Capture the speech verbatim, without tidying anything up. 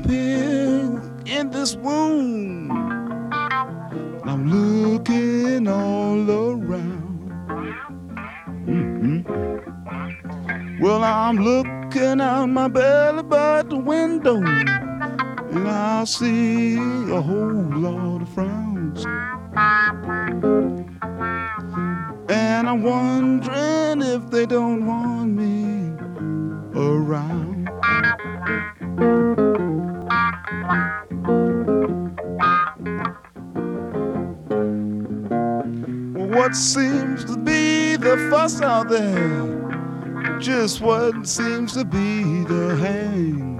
up here in this womb. I'm looking all around. Mm-hmm. Well, I'm looking out my belly by the window, and I see a whole lot of frowns. And I'm wondering if they don't want me around. Well, what seems to be the fuss out there? Just what seems to be the hang.